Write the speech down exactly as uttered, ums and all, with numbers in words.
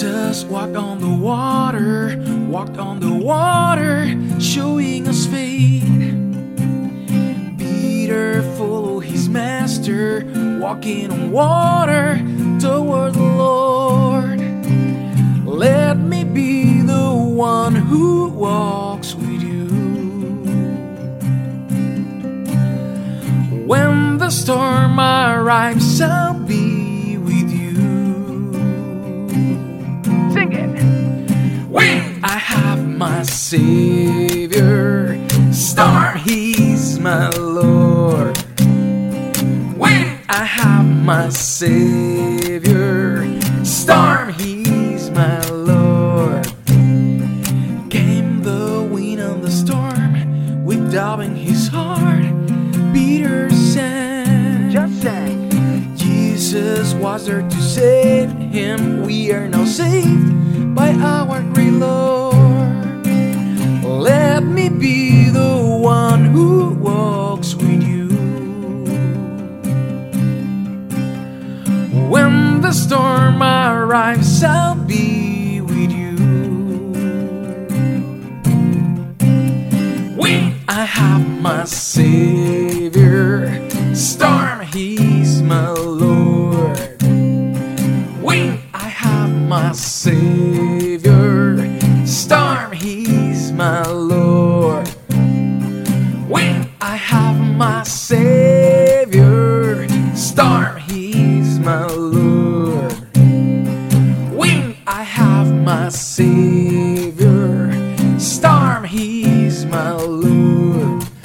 Jesus walked on the water, walked on the water, showing us faith. Peter followed his master, walking on water toward the Lord. Let me be the one who walks with you. When the storm arrives, I'll be with you. Sing it. When I have my Savior, storm, He's my Lord. When I have my Savior, storm, He's my Lord. Came the wind and the storm, with doubt in his heart, Peter sang. Just sang. Jesus was there to save him. We are now saved by our great Lord. Let me be the one who walks with you. When the storm arrives, I'll be with you. When I have my Savior, storm, He's my Lord. When I have my Savior, storm, He's my Lord. When I have my Savior, storm, He's my Lord. When I have my Savior, storm, He's my Lord.